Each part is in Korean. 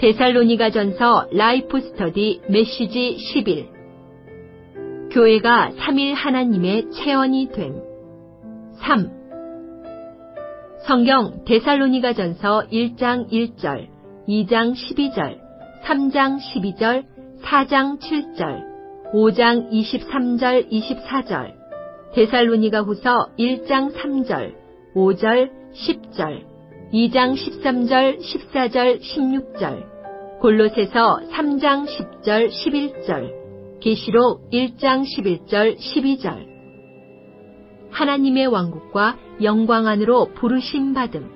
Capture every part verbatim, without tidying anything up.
데살로니가전서 라이프 스터디 메시지 십일. 교회가 삼일 하나님의 체언이 됨. 삼. 성경 데살로니가전서 일 장 일 절, 이 장 십이 절, 삼 장 십이 절, 사 장 칠 절, 오 장 이십삼 절 이십사 절, 데살로니가후서 일 장 삼 절, 오 절, 십 절, 이 장 십삼 절, 십사 절, 십육 절, 골로새서 삼 장 십 절, 십일 절, 계시록 일 장 십일 절, 십이 절. 하나님의 왕국과 영광 안으로 부르심 받음.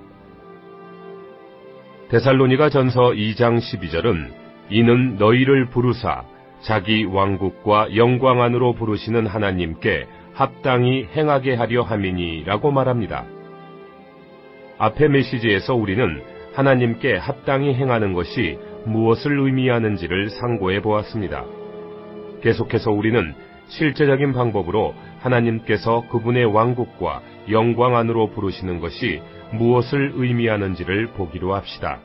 데살로니가전서 이 장 십이 절은 이는 너희를 부르사 자기 왕국과 영광 안으로 부르시는 하나님께 합당히 행하게 하려 함이니라고 말합니다. 앞의 메시지에서 우리는 하나님께 합당히 행하는 것이 무엇을 의미하는지를 상고해 보았습니다. 계속해서 우리는 실제적인 방법으로 하나님께서 그분의 왕국과 영광 안으로 부르시는 것이 무엇을 의미하는지를 보기로 합시다.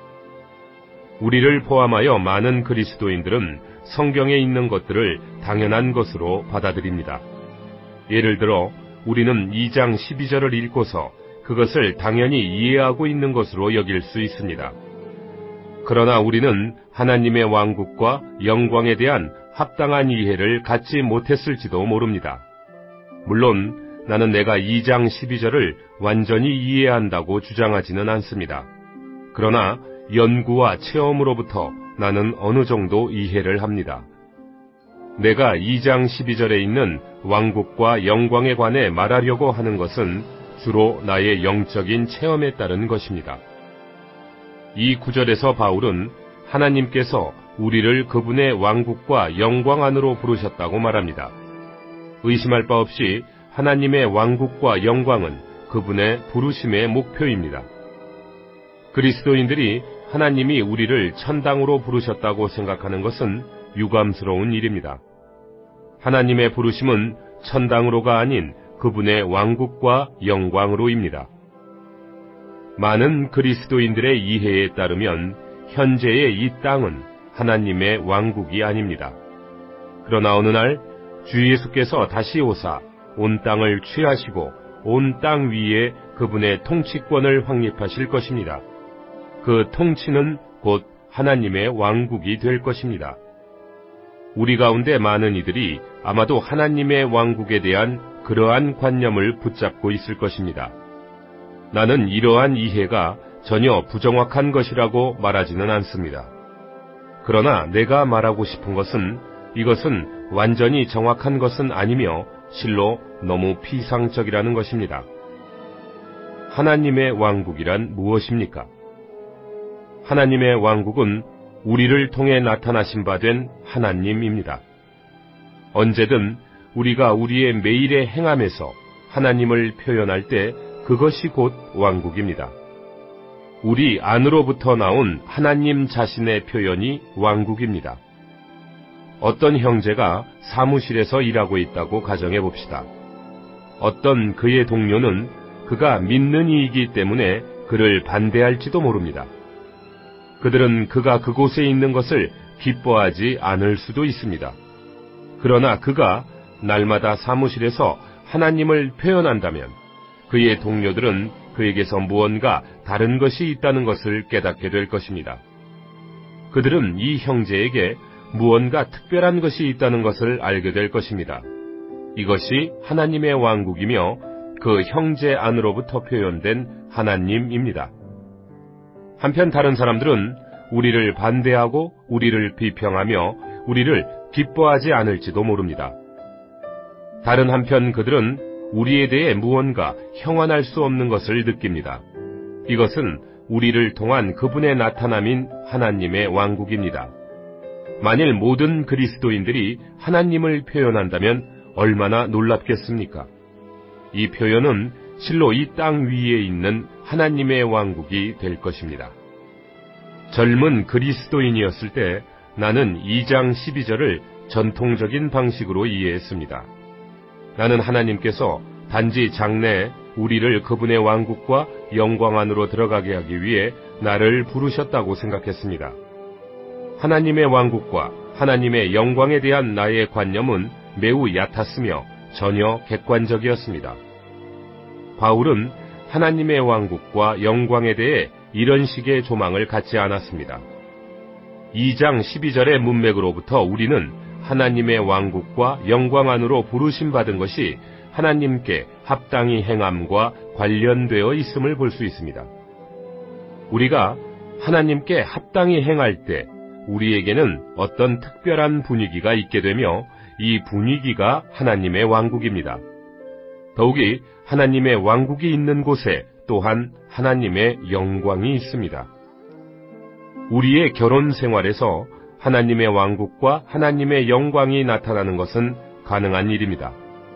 우리를 포함하여 많은 그리스도인들은 성경에 있는 것들을 당연한 것으로 받아들입니다. 예를 들어 우리는 이 장 십이 절을 읽고서 그것을 당연히 이해하고 있는 것으로 여길 수 있습니다. 그러나 우리는 하나님의 왕국과 영광에 대한 합당한 이해를 갖지 못했을지도 모릅니다. 물론 나는 내가 이 장 십이 절을 완전히 이해한다고 주장하지는 않습니다. 그러나 연구와 체험으로부터 나는 어느 정도 이해를 합니다. 내가 이 장 십이 절에 있는 왕국과 영광에 관해 말하려고 하는 것은 주로 나의 영적인 체험에 따른 것입니다. 이 구절에서 바울은 하나님께서 우리를 그분의 왕국과 영광 안으로 부르셨다고 말합니다. 의심할 바 없이 하나님의 왕국과 영광은 그분의 부르심의 목표입니다. 그리스도인들이 하나님이 우리를 천당으로 부르셨다고 생각하는 것은 유감스러운 일입니다. 하나님의 부르심은 천당으로가 아닌 그분의 왕국과 영광으로입니다. 많은 그리스도인들의 이해에 따르면 현재의 이 땅은 하나님의 왕국이 아닙니다. 그러나 어느 날 주 예수께서 다시 오사 온 땅을 취하시고 온 땅 위에 그분의 통치권을 확립하실 것입니다. 그 통치는 곧 하나님의 왕국이 될 것입니다. 우리 가운데 많은 이들이 아마도 하나님의 왕국에 대한 그러한 관념을 붙잡고 있을 것입니다. 나는 이러한 이해가 전혀 부정확한 것이라고 말하지는 않습니다. 그러나 내가 말하고 싶은 것은 이것은 완전히 정확한 것은 아니며 실로 너무 피상적이라는 것입니다. 하나님의 왕국이란 무엇입니까? 하나님의 왕국은 우리를 통해 나타나신 바 된 하나님입니다. 언제든 우리가 우리의 매일의 행함에서 하나님을 표현할 때 그것이 곧 왕국입니다. 우리 안으로부터 나온 하나님 자신의 표현이 왕국입니다. 어떤 형제가 사무실에서 일하고 있다고 가정해 봅시다. 어떤 그의 동료는 그가 믿는 이이기 때문에 그를 반대할지도 모릅니다. 그들은 그가 그곳에 있는 것을 기뻐하지 않을 수도 있습니다. 그러나 그가 날마다 사무실에서 하나님을 표현한다면 그의 동료들은 그에게서 무언가 다른 것이 있다는 것을 깨닫게 될 것입니다. 그들은 이 형제에게 무언가 특별한 것이 있다는 것을 알게 될 것입니다. 이것이 하나님의 왕국이며 그 형제 안으로부터 표현된 하나님입니다. 한편 다른 사람들은 우리를 반대하고 우리를 비평하며 우리를 기뻐하지 않을지도 모릅니다. 다른 한편 그들은 우리에 대해 무언가 형언할 수 없는 것을 느낍니다. 이것은 우리를 통한 그분의 나타남인 하나님의 왕국입니다. 만일 모든 그리스도인들이 하나님을 표현한다면 얼마나 놀랍겠습니까? 이 표현은 실로 이 땅 위에 있는 하나님의 왕국이 될 것입니다. 젊은 그리스도인이었을 때 나는 이 장 십이 절을 전통적인 방식으로 이해했습니다. 나는 하나님께서 단지 장래에 우리를 그분의 왕국과 영광 안으로 들어가게 하기 위해 나를 부르셨다고 생각했습니다. 하나님의 왕국과 하나님의 영광에 대한 나의 관념은 매우 얕았으며 전혀 객관적이었습니다. 바울은 하나님의 왕국과 영광에 대해 이런 식의 조망을 갖지 않았습니다. 이 장 십이 절의 문맥으로부터 우리는 하나님의 왕국과 영광 안으로 부르심 받은 것이 하나님께 합당히 행함과 관련되어 있음을 볼 수 있습니다. 우리가 하나님께 합당히 행할 때 우리에게는 어떤 특별한 분위기가 있게 되며 이 분위기가 하나님의 왕국입니다. 더욱이 하나님의 왕국이 있는 곳에 또한 하나님의 영광이 있습니다. 우리의 결혼 생활에서 하나님의 왕국과 하나님의 영광이 나타나는 것은 가능한 일입니다.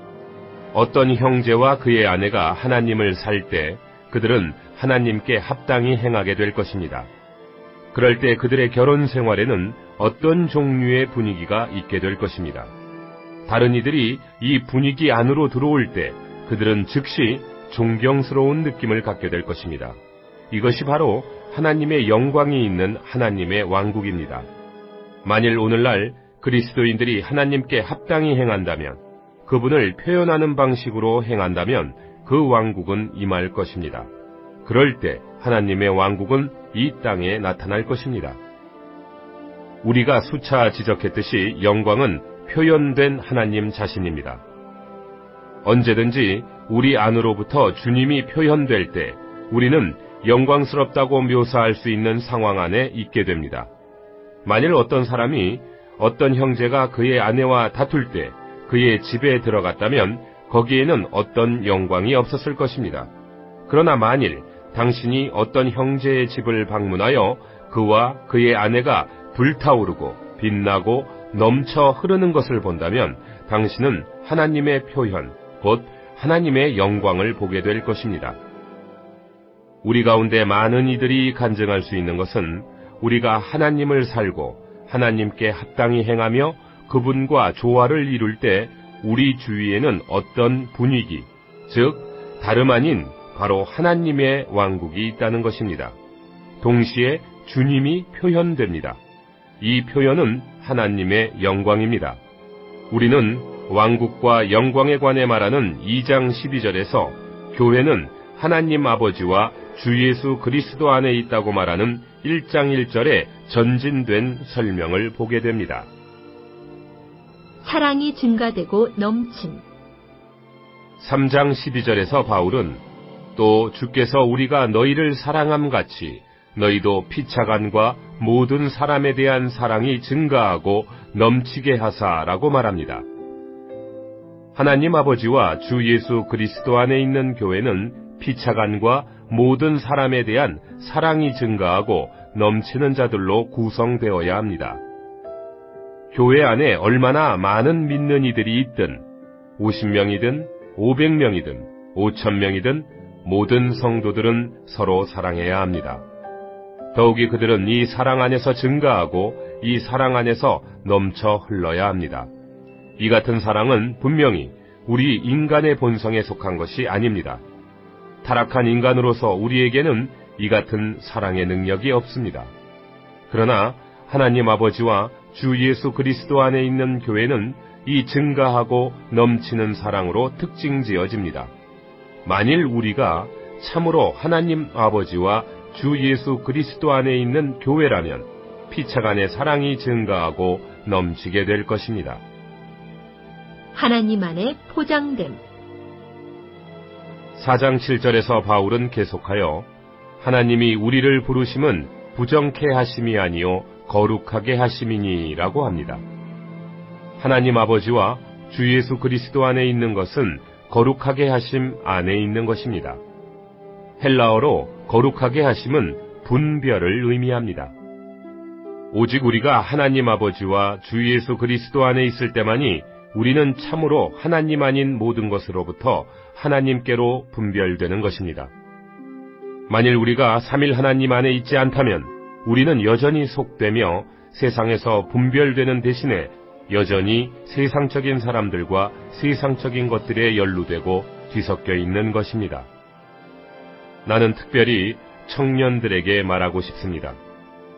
어떤 형제와 그의 아내가 하나님을 살 때 그들은 하나님께 합당히 행하게 될 것입니다. 그럴 때 그들의 결혼 생활에는 어떤 종류의 분위기가 있게 될 것입니다. 다른 이들이 이 분위기 안으로 들어올 때 그들은 즉시 존경스러운 느낌을 갖게 될 것입니다. 이것이 바로 하나님의 영광이 있는 하나님의 왕국입니다. 만일 오늘날 그리스도인들이 하나님께 합당히 행한다면, 그분을 표현하는 방식으로 행한다면 그 왕국은 임할 것입니다. 그럴 때 하나님의 왕국은 이 땅에 나타날 것입니다. 우리가 수차 지적했듯이 영광은 표현된 하나님 자신입니다. 언제든지 우리 안으로부터 주님이 표현될 때 우리는 영광스럽다고 묘사할 수 있는 상황 안에 있게 됩니다. 만일 어떤 사람이 어떤 형제가 그의 아내와 다툴 때 그의 집에 들어갔다면 거기에는 어떤 영광이 없었을 것입니다. 그러나 만일 당신이 어떤 형제의 집을 방문하여 그와 그의 아내가 불타오르고 빛나고 넘쳐 흐르는 것을 본다면 당신은 하나님의 표현, 곧 하나님의 영광을 보게 될 것입니다. 우리 가운데 많은 이들이 간증할 수 있는 것은 우리가 하나님을 살고 하나님께 합당히 행하며 그분과 조화를 이룰 때 우리 주위에는 어떤 분위기, 즉 다름 아닌 바로 하나님의 왕국이 있다는 것입니다. 동시에 주님이 표현됩니다. 이 표현은 하나님의 영광입니다. 우리는 왕국과 영광에 관해 말하는 이 장 십이 절에서 교회는 하나님 아버지와 주 예수 그리스도 안에 있다고 말하는 일 장 일 절에 전진된 설명을 보게 됩니다. 사랑이 증가되고 넘침. 삼 장 십이 절에서 바울은 또 주께서 우리가 너희를 사랑함 같이 너희도 피차간과 모든 사람에 대한 사랑이 증가하고 넘치게 하사라고 말합니다. 하나님 아버지와 주 예수 그리스도 안에 있는 교회는 피차간과 모든 사람에 대한 사랑이 증가하고 넘치는 자들로 구성되어야 합니다. 교회 안에 얼마나 많은 믿는 이들이 있든 오십 명이든 오백 명이든 오천 명이든 모든 성도들은 서로 사랑해야 합니다. 더욱이 그들은 이 사랑 안에서 증가하고 이 사랑 안에서 넘쳐 흘러야 합니다. 이 같은 사랑은 분명히 우리 인간의 본성에 속한 것이 아닙니다. 타락한 인간으로서 우리에게는 이 같은 사랑의 능력이 없습니다. 그러나 하나님 아버지와 주 예수 그리스도 안에 있는 교회는 이 증가하고 넘치는 사랑으로 특징지어집니다. 만일 우리가 참으로 하나님 아버지와 주 예수 그리스도 안에 있는 교회라면 피차간의 사랑이 증가하고 넘치게 될 것입니다. 하나님 안에 포장됨. 사 장 칠 절에서 바울은 계속하여 하나님이 우리를 부르심은 부정케 하심이 아니요 거룩하게 하심이니라고 합니다. 하나님 아버지와 주 예수 그리스도 안에 있는 것은 거룩하게 하심 안에 있는 것입니다. 헬라어로 거룩하게 하심은 분별을 의미합니다. 오직 우리가 하나님 아버지와 주 예수 그리스도 안에 있을 때만이 우리는 참으로 하나님 아닌 모든 것으로부터 하나님께로 분별되는 것입니다. 만일 우리가 삼일 하나님 안에 있지 않다면 우리는 여전히 속되며 세상에서 분별되는 대신에 여전히 세상적인 사람들과 세상적인 것들에 연루되고 뒤섞여 있는 것입니다. 나는 특별히 청년들에게 말하고 싶습니다.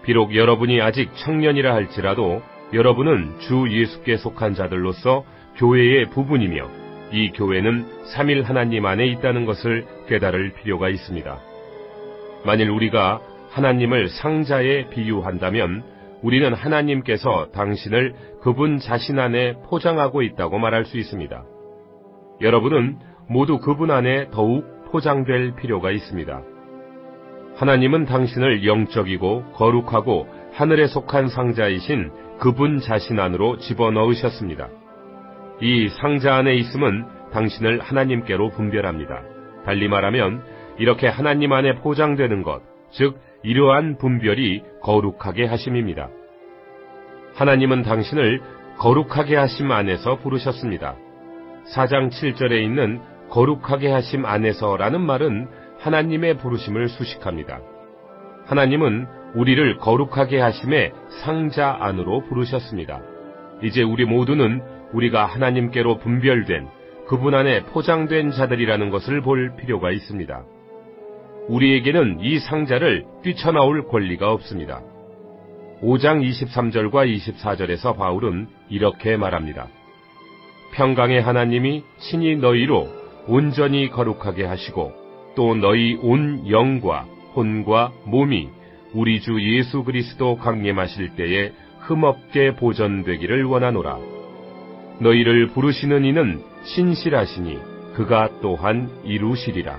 비록 여러분이 아직 청년이라 할지라도 여러분은 주 예수께 속한 자들로서 교회의 부분이며 이 교회는 삼일 하나님 안에 있다는 것을 깨달을 필요가 있습니다. 만일 우리가 하나님을 상자에 비유한다면 우리는 하나님께서 당신을 그분 자신 안에 포장하고 있다고 말할 수 있습니다. 여러분은 모두 그분 안에 더욱 포장될 필요가 있습니다. 하나님은 당신을 영적이고 거룩하고 하늘에 속한 상자이신 그분 자신 안으로 집어넣으셨습니다. 이 상자 안에 있음은 당신을 하나님께로 분별합니다. 달리 말하면 이렇게 하나님 안에 포장되는 것, 즉 이러한 분별이 거룩하게 하심입니다. 하나님은 당신을 거룩하게 하심 안에서 부르셨습니다. 사 장 칠 절에 있는 거룩하게 하심 안에서라는 말은 하나님의 부르심을 수식합니다. 하나님은 우리를 거룩하게 하심의 상자 안으로 부르셨습니다. 이제 우리 모두는 우리가 하나님께로 분별된 그분 안에 포장된 자들이라는 것을 볼 필요가 있습니다. 우리에게는 이 상자를 뛰쳐나올 권리가 없습니다. 오 장 이십삼 절과 이십사 절에서 바울은 이렇게 말합니다. 평강의 하나님이 친히 너희로 온전히 거룩하게 하시고 또 너희 온 영과 혼과 몸이 우리 주 예수 그리스도 강림하실 때에 흠없게 보존되기를 원하노라. 너희를 부르시는 이는 신실하시니 그가 또한 이루시리라.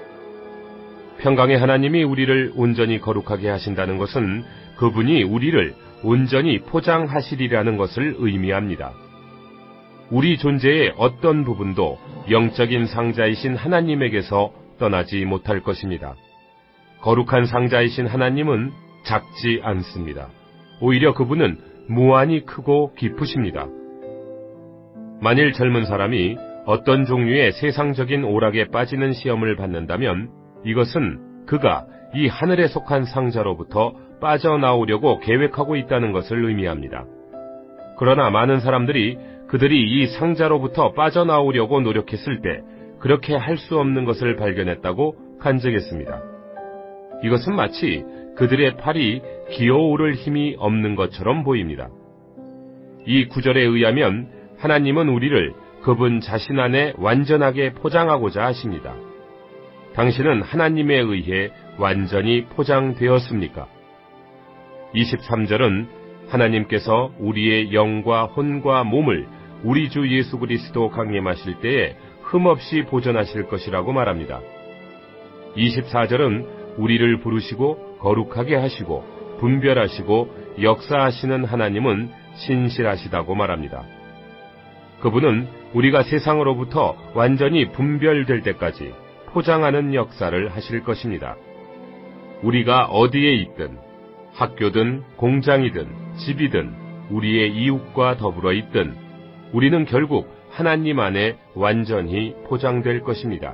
평강의 하나님이 우리를 온전히 거룩하게 하신다는 것은 그분이 우리를 온전히 포장하시리라는 것을 의미합니다. 우리 존재의 어떤 부분도 영적인 상자이신 하나님에게서 떠나지 못할 것입니다. 거룩한 상자이신 하나님은 작지 않습니다. 오히려 그분은 무한히 크고 깊으십니다. 만일 젊은 사람이 어떤 종류의 세상적인 오락에 빠지는 시험을 받는다면 이것은 그가 이 하늘에 속한 상자로부터 빠져나오려고 계획하고 있다는 것을 의미합니다. 그러나 많은 사람들이 그들이 이 상자로부터 빠져나오려고 노력했을 때 그렇게 할 수 없는 것을 발견했다고 간증했습니다. 이것은 마치 그들의 팔이 기어오를 힘이 없는 것처럼 보입니다. 이 구절에 의하면 하나님은 우리를 그분 자신 안에 완전하게 포장하고자 하십니다. 당신은 하나님에 의해 완전히 포장되었습니까? 이십삼 절은 하나님께서 우리의 영과 혼과 몸을 우리 주 예수 그리스도 강림하실 때에 흠없이 보존하실 것이라고 말합니다. 이십사 절은 우리를 부르시고 거룩하게 하시고 분별하시고 역사하시는 하나님은 신실하시다고 말합니다. 그분은 우리가 세상으로부터 완전히 분별될 때까지 포장하는 역사를 하실 것입니다. 우리가 어디에 있든 학교든 공장이든 집이든 우리의 이웃과 더불어 있든 우리는 결국 하나님 안에 완전히 포장될 것입니다.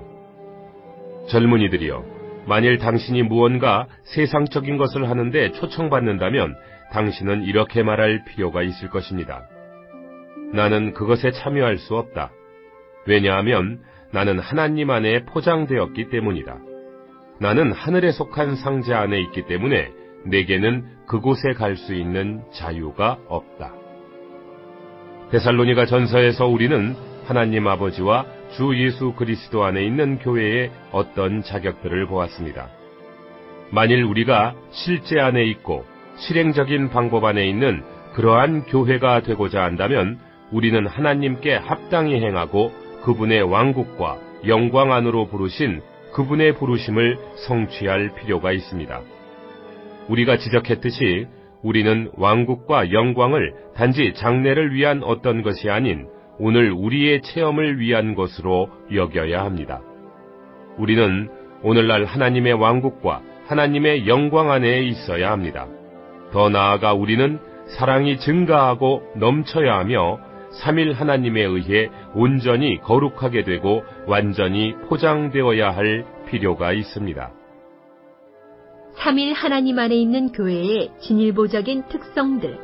젊은이들이여, 만일 당신이 무언가 세상적인 것을 하는데 초청받는다면 당신은 이렇게 말할 필요가 있을 것입니다. 나는 그것에 참여할 수 없다. 왜냐하면 나는 하나님 안에 포장되었기 때문이다. 나는 하늘에 속한 상자 안에 있기 때문에 내게는 그곳에 갈 수 있는 자유가 없다. 데살로니가 전서에서 우리는 하나님 아버지와 주 예수 그리스도 안에 있는 교회의 어떤 자격들을 보았습니다. 만일 우리가 실제 안에 있고 실행적인 방법 안에 있는 그러한 교회가 되고자 한다면 우리는 하나님께 합당히 행하고 그분의 왕국과 영광 안으로 부르신 그분의 부르심을 성취할 필요가 있습니다. 우리가 지적했듯이 우리는 왕국과 영광을 단지 장래를 위한 어떤 것이 아닌 오늘 우리의 체험을 위한 것으로 여겨야 합니다. 우리는 오늘날 하나님의 왕국과 하나님의 영광 안에 있어야 합니다. 더 나아가 우리는 사랑이 증가하고 넘쳐야 하며 삼일 하나님에 의해 온전히 거룩하게 되고 완전히 포장되어야 할 필요가 있습니다. 삼일 하나님 안에 있는 교회의 진일보적인 특성들.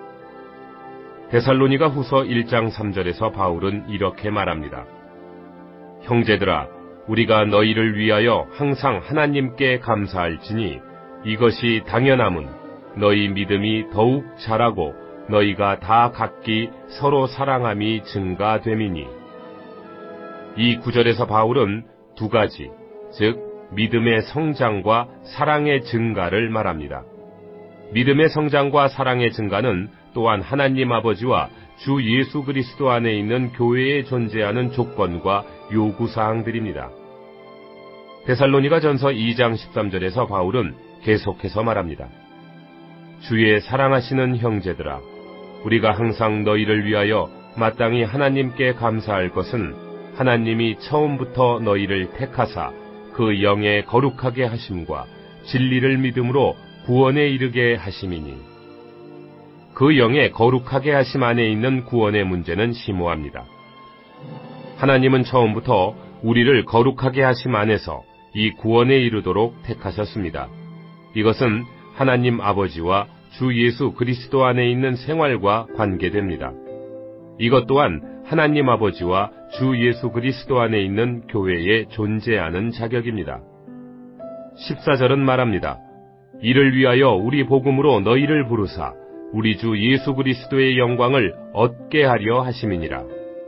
데살로니가 후서 일 장 삼 절에서 바울은 이렇게 말합니다. 형제들아, 우리가 너희를 위하여 항상 하나님께 감사할지니 이것이 당연함은 너희 믿음이 더욱 자라고 너희가 다 각기 서로 사랑함이 증가됨이니. 이 구절에서 바울은 두 가지, 즉 믿음의 성장과 사랑의 증가를 말합니다. 믿음의 성장과 사랑의 증가는 또한 하나님 아버지와 주 예수 그리스도 안에 있는 교회에 존재하는 조건과 요구사항들입니다. 데살로니가전서 이 장 십삼 절에서 바울은 계속해서 말합니다. 주의 사랑하시는 형제들아, 우리가 항상 너희를 위하여 마땅히 하나님께 감사할 것은 하나님이 처음부터 너희를 택하사 그 영에 거룩하게 하심과 진리를 믿음으로 구원에 이르게 하심이니. 그 영에 거룩하게 하심 안에 있는 구원의 문제는 심오합니다. 하나님은 처음부터 우리를 거룩하게 하심 안에서 이 구원에 이르도록 택하셨습니다. 이것은 하나님 아버지와 주 예수 그리스도 안에 있는 생활과 관계됩니다. 이것 또한 하나님 아버지와 주 예수 그리스도 안에 있는 교회에 존재하는 자격입니다. 십사 절은 말합니다. 이를 위하여 우리 복음으로 너희를 부르사 우리 주 예수 그리스도의 영광을 얻게 하려 하심이니라.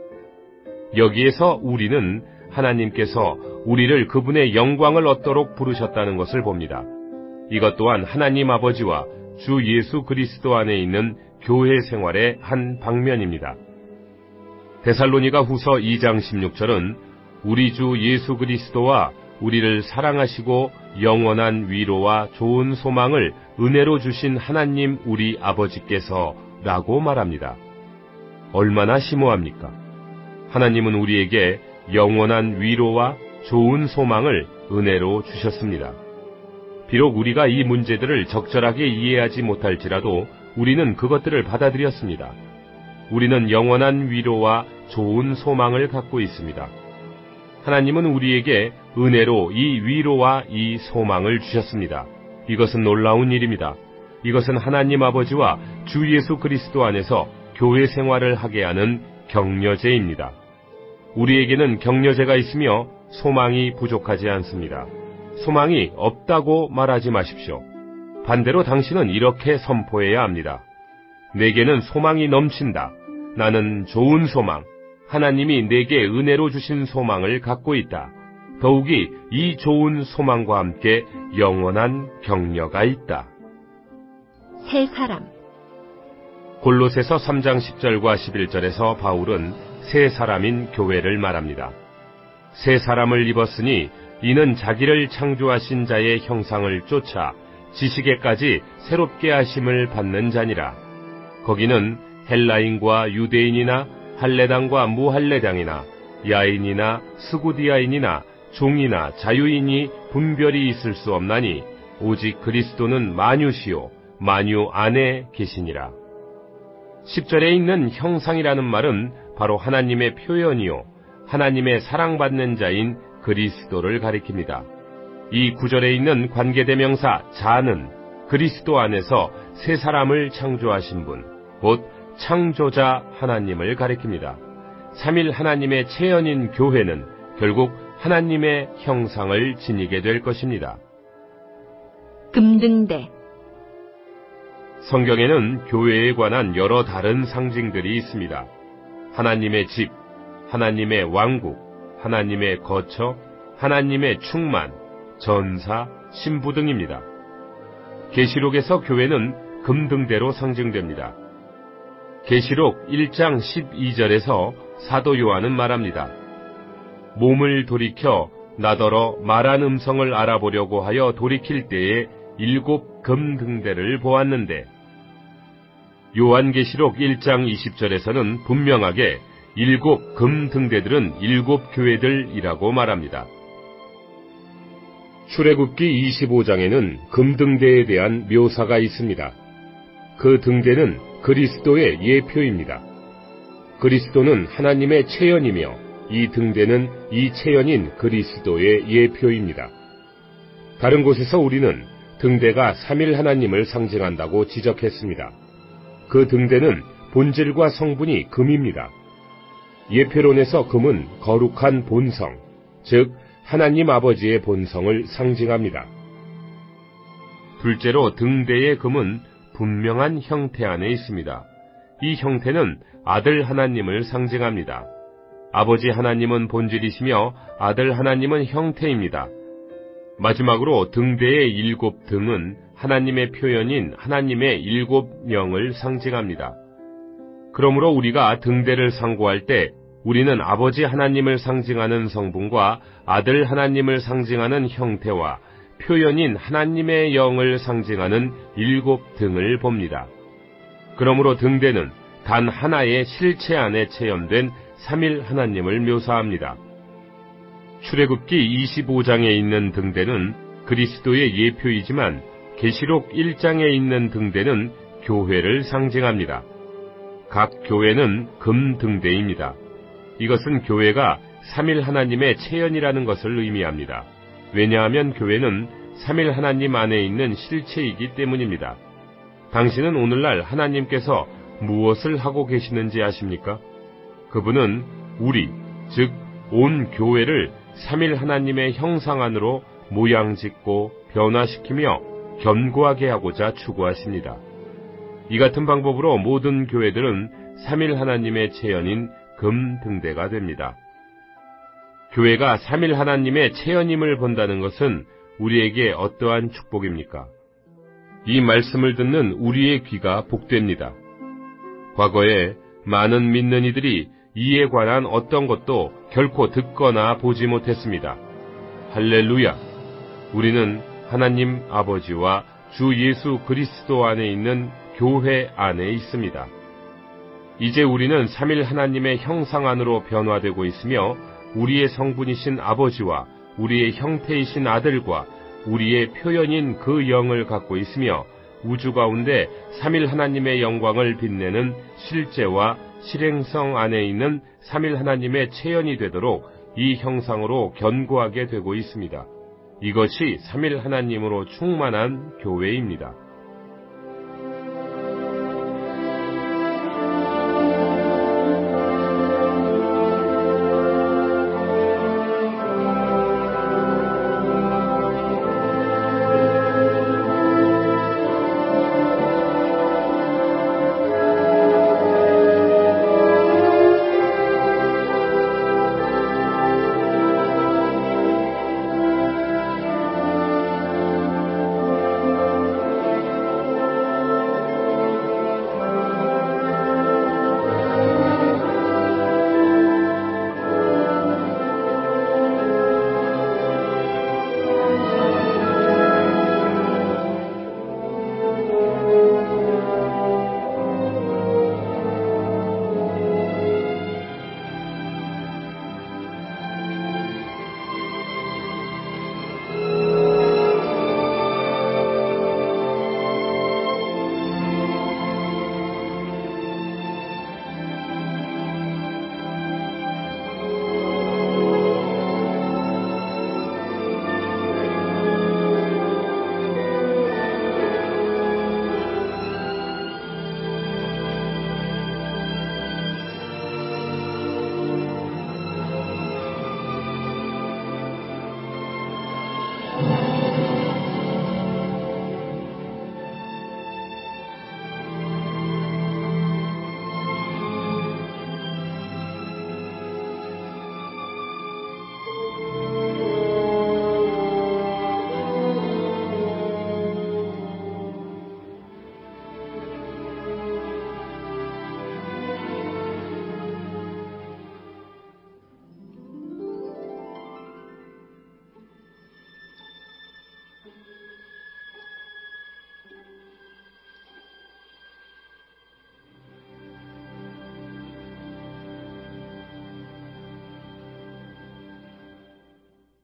여기에서 우리는 하나님께서 우리를 그분의 영광을 얻도록 부르셨다는 것을 봅니다. 이것 또한 하나님 아버지와 주 예수 그리스도 안에 있는 교회 생활의 한 방면입니다. 데살로니가 후서 이 장 십육 절은 우리 주 예수 그리스도와 우리를 사랑하시고 영원한 위로와 좋은 소망을 은혜로 주신 하나님 우리 아버지께서 라고 말합니다. 얼마나 심오합니까? 하나님은 우리에게 영원한 위로와 좋은 소망을 은혜로 주셨습니다. 비록 우리가 이 문제들을 적절하게 이해하지 못할지라도 우리는 그것들을 받아들였습니다. 우리는 영원한 위로와 좋은 소망을 갖고 있습니다. 하나님은 우리에게 은혜로 이 위로와 이 소망을 주셨습니다. 이것은 놀라운 일입니다. 이것은 하나님 아버지와 주 예수 그리스도 안에서 교회 생활을 하게 하는 격려제입니다. 우리에게는 격려제가 있으며 소망이 부족하지 않습니다. 소망이 없다고 말하지 마십시오. 반대로 당신은 이렇게 선포해야 합니다. 내게는 소망이 넘친다. 나는 좋은 소망, 하나님이 내게 은혜로 주신 소망을 갖고 있다. 더욱이 이 좋은 소망과 함께 영원한 격려가 있다. 새 사람. 골로새서 삼 장 십 절과 십일 절에서 바울은 새 사람인 교회를 말합니다. 새 사람을 입었으니 이는 자기를 창조하신 자의 형상을 쫓아 지식에까지 새롭게 하심을 받는 자니라. 거기는 헬라인과 유대인이나 할레당과 무할레당이나 야인이나 스구디아인이나 종이나 자유인이 분별이 있을 수 없나니 오직 그리스도는 만유시요 만유 안에 계시니라. 십 절에 있는 형상이라는 말은 바로 하나님의 표현이요 하나님의 사랑받는 자인 그리스도를 가리킵니다. 이 구절에 있는 관계대명사 자는 그리스도 안에서 새 사람을 창조하신 분, 곧 창조자 하나님을 가리킵니다. 삼일 하나님의 체연인 교회는 결국 하나님의 형상을 지니게 될 것입니다. 금등대. 성경에는 교회에 관한 여러 다른 상징들이 있습니다. 하나님의 집, 하나님의 왕국, 하나님의 거처, 하나님의 충만, 전사, 신부 등입니다. 계시록에서 교회는 금등대로 상징됩니다. 계시록 일 장 십이 절에서 사도 요한은 말합니다. 몸을 돌이켜 나더러 말한 음성을 알아보려고 하여 돌이킬 때에 일곱 금등대를 보았는데, 요한계시록 일 장 이십 절에서는 분명하게 일곱 금등대들은 일곱 교회들이라고 말합니다. 출애굽기 이십오 장에는 금등대에 대한 묘사가 있습니다. 그 등대는 그리스도의 예표입니다. 그리스도는 하나님의 체연이며 이 등대는 이 체연인 그리스도의 예표입니다. 다른 곳에서 우리는 등대가 삼일 하나님을 상징한다고 지적했습니다. 그 등대는 본질과 성분이 금입니다. 예표론에서 금은 거룩한 본성, 즉 하나님 아버지의 본성을 상징합니다. 둘째로 등대의 금은 분명한 형태 안에 있습니다. 이 형태는 아들 하나님을 상징합니다. 아버지 하나님은 본질이시며 아들 하나님은 형태입니다. 마지막으로 등대의 일곱 등은 하나님의 표현인 하나님의 일곱 명을 상징합니다. 그러므로 우리가 등대를 상고할 때 우리는 아버지 하나님을 상징하는 성분과 아들 하나님을 상징하는 형태와 표현인 하나님의 영을 상징하는 일곱 등을 봅니다. 그러므로 등대는 단 하나의 실체 안에 체험된 삼일 하나님을 묘사합니다. 출애굽기 이십오 장에 있는 등대는 그리스도의 예표이지만 계시록 일 장에 있는 등대는 교회를 상징합니다. 각 교회는 금 등대입니다. 이것은 교회가 삼일 하나님의 체현이라는 것을 의미합니다. 왜냐하면 교회는 삼일 하나님 안에 있는 실체이기 때문입니다. 당신은 오늘날 하나님께서 무엇을 하고 계시는지 아십니까? 그분은 우리, 즉 온 교회를 삼일 하나님의 형상 안으로 모양짓고 변화시키며 견고하게 하고자 추구하십니다. 이 같은 방법으로 모든 교회들은 삼일 하나님의 체현인 금 등대가 됩니다. 교회가 삼일 하나님의 체현임을 본다는 것은 우리에게 어떠한 축복입니까? 이 말씀을 듣는 우리의 귀가 복됩니다. 과거에 많은 믿는 이들이 이에 관한 어떤 것도 결코 듣거나 보지 못했습니다. 할렐루야! 우리는 하나님 아버지와 주 예수 그리스도 안에 있는 교회 안에 있습니다. 이제 우리는 삼일 하나님의 형상 안으로 변화되고 있으며 우리의 성분이신 아버지와 우리의 형태이신 아들과 우리의 표현인 그 영을 갖고 있으며 우주 가운데 삼일 하나님의 영광을 빛내는 실제와 실행성 안에 있는 삼일 하나님의 체현이 되도록 이 형상으로 견고하게 되고 있습니다. 이것이 삼일 하나님으로 충만한 교회입니다.